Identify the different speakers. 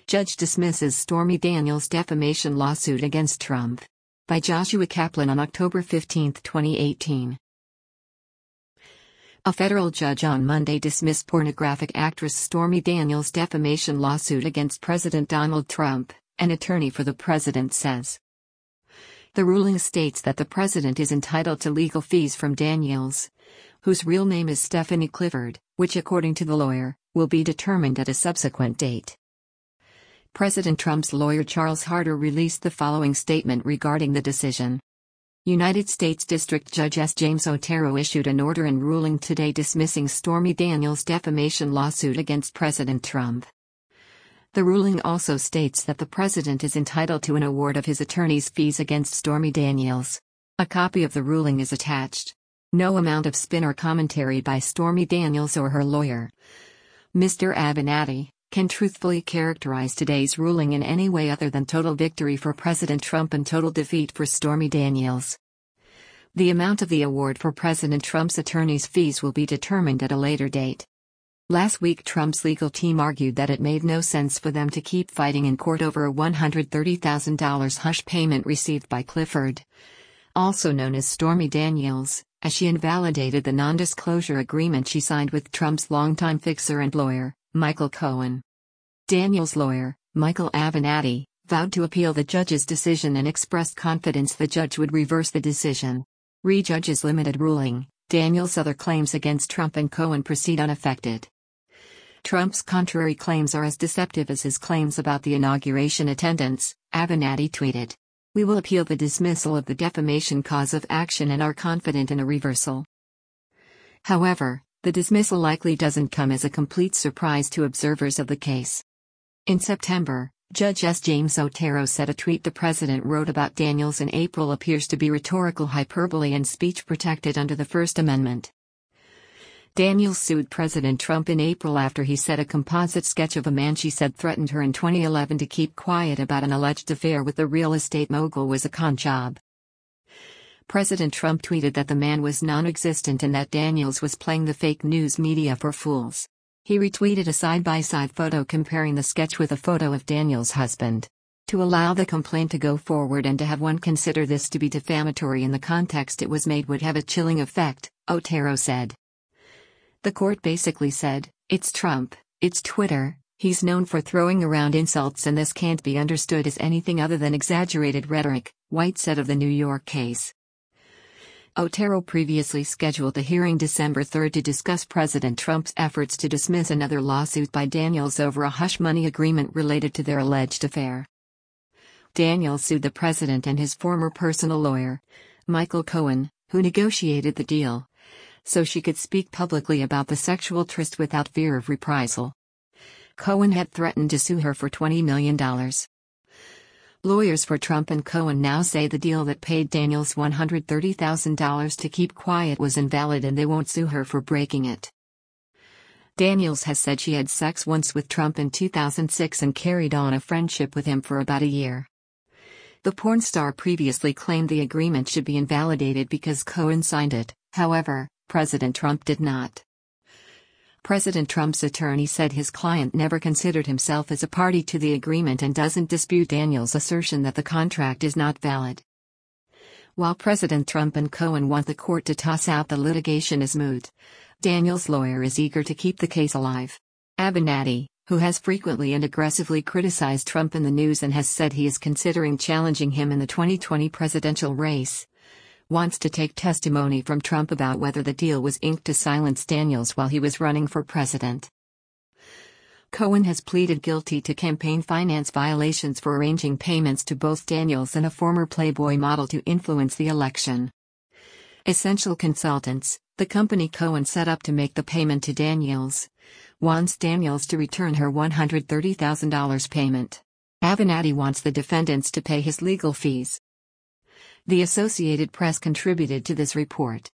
Speaker 1: Judge dismisses Stormy Daniels' defamation lawsuit against Trump. By Joshua Kaplan on October 15, 2018. A federal judge on Monday dismissed pornographic actress Stormy Daniels' defamation lawsuit against President Donald Trump, an attorney for the president says. The ruling states that the president is entitled to legal fees from Daniels, whose real name is Stephanie Clifford, which according to the lawyer, will be determined at a subsequent date. President Trump's lawyer Charles Harder released the following statement regarding the decision. United States District Judge S. James Otero issued an order and ruling today dismissing Stormy Daniels' defamation lawsuit against President Trump. The ruling also states that the president is entitled to an award of his attorney's fees against Stormy Daniels. A copy of the ruling is attached. No amount of spin or commentary by Stormy Daniels or her lawyer, Mr. Avenatti, can truthfully characterize today's ruling in any way other than total victory for President Trump and total defeat for Stormy Daniels. The amount of the award for President Trump's attorney's fees will be determined at a later date. Last week Trump's legal team argued that it made no sense for them to keep fighting in court over a $130,000 hush payment received by Clifford, also known as Stormy Daniels, as she invalidated the non-disclosure agreement she signed with Trump's longtime fixer and lawyer, Michael Cohen. Daniels' lawyer, Michael Avenatti, vowed to appeal the judge's decision and expressed confidence the judge would reverse the decision. Re-judge's limited ruling, Daniels' other claims against Trump and Cohen proceed unaffected. Trump's contrary claims are as deceptive as his claims about the inauguration attendance, Avenatti tweeted. We will appeal the dismissal of the defamation cause of action and are confident in a reversal. However, the dismissal likely doesn't come as a complete surprise to observers of the case. In September, Judge S. James Otero said a tweet the president wrote about Daniels in April appears to be rhetorical hyperbole and speech protected under the First Amendment. Daniels sued President Trump in April after he said a composite sketch of a man she said threatened her in 2011 to keep quiet about an alleged affair with the real estate mogul was a con job. President Trump tweeted that the man was non-existent and that Daniels was playing the fake news media for fools. He retweeted a side-by-side photo comparing the sketch with a photo of Daniels' husband. To allow the complaint to go forward and to have one consider this to be defamatory in the context it was made would have a chilling effect, Otero said. The court basically said, it's Trump, it's Twitter, he's known for throwing around insults and this can't be understood as anything other than exaggerated rhetoric, White said of the New York case. Otero previously scheduled a hearing December 3 to discuss President Trump's efforts to dismiss another lawsuit by Daniels over a hush money agreement related to their alleged affair. Daniels sued the president and his former personal lawyer, Michael Cohen, who negotiated the deal, so she could speak publicly about the sexual tryst without fear of reprisal. Cohen had threatened to sue her for $20 million. Lawyers for Trump and Cohen now say the deal that paid Daniels $130,000 to keep quiet was invalid and they won't sue her for breaking it. Daniels has said she had sex once with Trump in 2006 and carried on a friendship with him for about a year. The porn star previously claimed the agreement should be invalidated because Cohen signed it, however, President Trump did not. President Trump's attorney said his client never considered himself as a party to the agreement and doesn't dispute Daniels' assertion that the contract is not valid. While President Trump and Cohen want the court to toss out the litigation as moot, Daniels' lawyer is eager to keep the case alive. Avenatti, who has frequently and aggressively criticized Trump in the news and has said he is considering challenging him in the 2020 presidential race, wants to take testimony from Trump about whether the deal was inked to silence Daniels while he was running for president. Cohen has pleaded guilty to campaign finance violations for arranging payments to both Daniels and a former Playboy model to influence the election. Essential Consultants, the company Cohen set up to make the payment to Daniels, wants Daniels to return her $130,000 payment. Avenatti wants the defendants to pay his legal fees. The Associated Press contributed to this report.